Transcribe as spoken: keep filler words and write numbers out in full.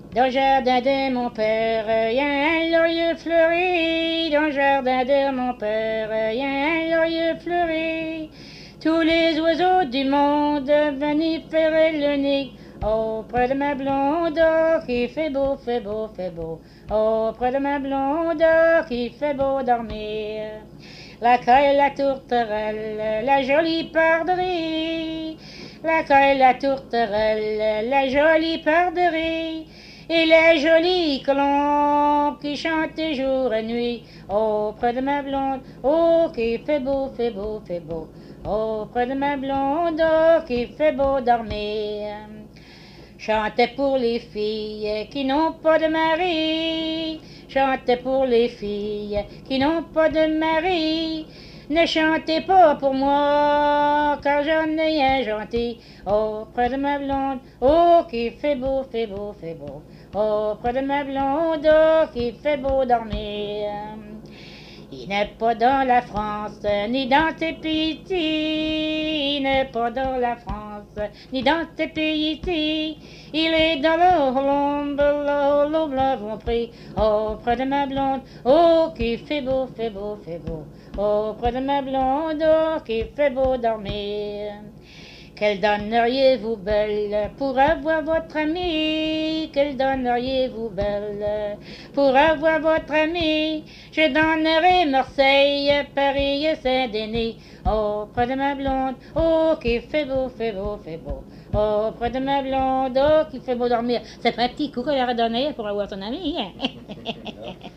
Dans le jardin de mon père, il y a un laurier fleuri. Dans le jardin de mon père, il y a un laurier fleuri. Tous les oiseaux du monde venaient faire le nid auprès de ma blonde qui fait beau, fait beau, fait beau. Auprès de ma blonde qui fait beau dormir. La caille, la tourterelle, la jolie parderie. La caille, la tourterelle, la jolie parderie. Et les jolis colombes qui chantent jour et nuit auprès de ma blonde, oh qui fait beau, fait beau, fait beau, auprès de ma blonde, oh qui fait beau dormir. Chantez pour les filles qui n'ont pas de mari, chantez pour les filles qui n'ont pas de mari. Ne chantez pas pour moi, car j'en ai un gentil auprès de ma blonde, oh qui fait beau, fait beau, fait beau, auprès de ma blonde, oh qui fait beau dormir. Il n'est pas dans la France, ni dans tes pays, il n'est pas dans la France, ni dans tes pays, il est dans l'Hollande, l'Hollande l'avons pris, auprès de ma blonde, oh qui fait beau, fait beau, fait beau, auprès de ma blonde, oh qui fait beau dormir. Quelle donneriez-vous belle pour avoir votre ami? Quelle donneriez-vous belle pour avoir votre ami? Je donnerai Marseille, Paris et Saint-Denis auprès de ma blonde, oh qui fait beau, fait beau, fait beau. Auprès de ma blonde, oh qui fait beau dormir. C'est pas un petit coup qu'elle aurait donné pour avoir son ami.